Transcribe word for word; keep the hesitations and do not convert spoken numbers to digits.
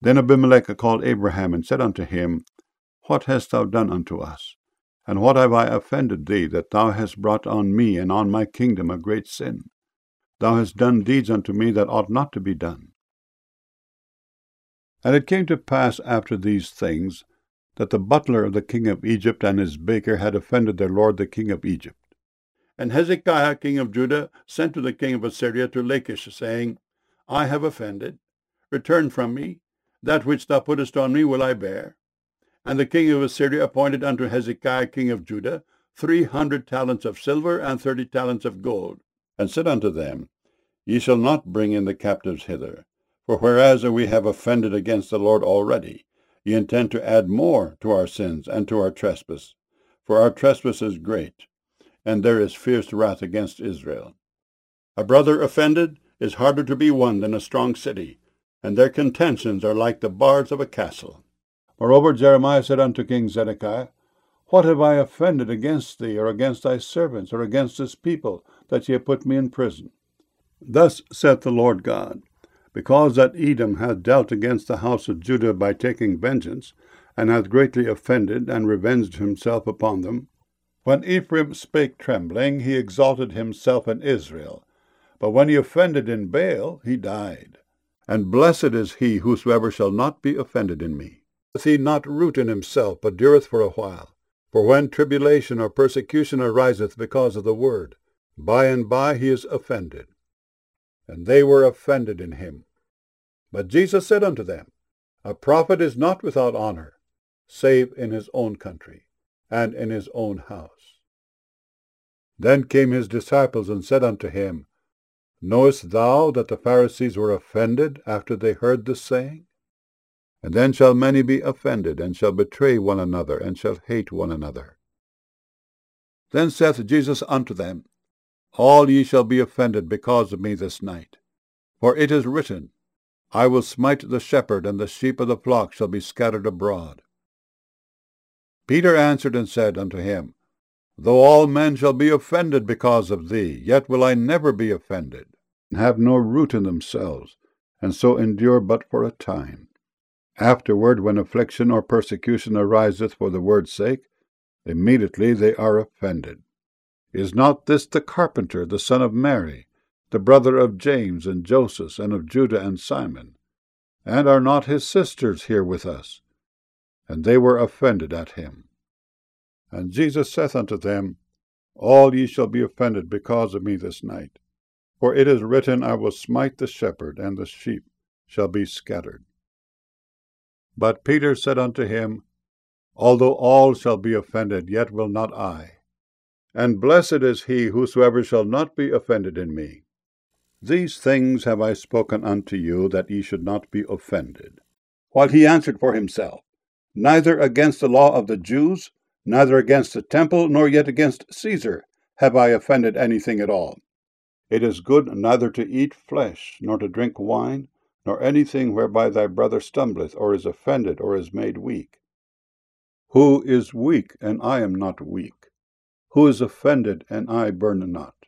Then Abimelech called Abraham, and said unto him, What hast thou done unto us? And what have I offended thee, that thou hast brought on me and on my kingdom a great sin? Thou hast done deeds unto me that ought not to be done. And it came to pass after these things, that the butler of the king of Egypt and his baker had offended their lord the king of Egypt. And Hezekiah king of Judah sent to the king of Assyria to Lachish, saying, I have offended. Return from me. That which thou puttest on me will I bear. And the king of Assyria appointed unto Hezekiah king of Judah three hundred talents of silver and thirty talents of gold, and said unto them, Ye shall not bring in the captives hither. For whereas we have offended against the Lord already, ye intend to add more to our sins and to our trespass. For our trespass is great, and there is fierce wrath against Israel. A brother offended is harder to be won than a strong city, and their contentions are like the bars of a castle. Moreover Jeremiah said unto King Zedekiah, What have I offended against thee, or against thy servants, or against this people, that ye have put me in prison? Thus saith the Lord God, Because that Edom hath dealt against the house of Judah by taking vengeance, and hath greatly offended, and revenged himself upon them. When Ephraim spake trembling, he exalted himself in Israel. But when he offended in Baal, he died. And blessed is he whosoever shall not be offended in me. Doth he not root in himself, but dureth for a while? For when tribulation or persecution ariseth because of the word, by and by he is offended. And they were offended in him. But Jesus said unto them, A prophet is not without honor, save in his own country, and in his own house. Then came his disciples, and said unto him, Knowest thou that the Pharisees were offended after they heard this saying? And then shall many be offended, and shall betray one another, and shall hate one another. Then saith Jesus unto them, All ye shall be offended because of me this night. For it is written, I will smite the shepherd, and the sheep of the flock shall be scattered abroad. Peter answered and said unto him, Though all men shall be offended because of thee, yet will I never be offended, and have no root in themselves, and so endure but for a time. Afterward, when affliction or persecution ariseth for the word's sake, immediately they are offended. Is not this the carpenter, the son of Mary, the brother of James and Joseph, and of Judah and Simon? And are not his sisters here with us? And they were offended at him. And Jesus saith unto them, All ye shall be offended because of me this night. For it is written, I will smite the shepherd, and the sheep shall be scattered. But Peter said unto him, Although all shall be offended, yet will not I. And blessed is he whosoever shall not be offended in me. These things have I spoken unto you, that ye should not be offended. While he answered for himself, Neither against the law of the Jews, neither against the temple, nor yet against Caesar, have I offended anything at all. It is good neither to eat flesh, nor to drink wine, nor anything whereby thy brother stumbleth, or is offended, or is made weak. Who is weak, and I am not weak? Who is offended, and I burn not?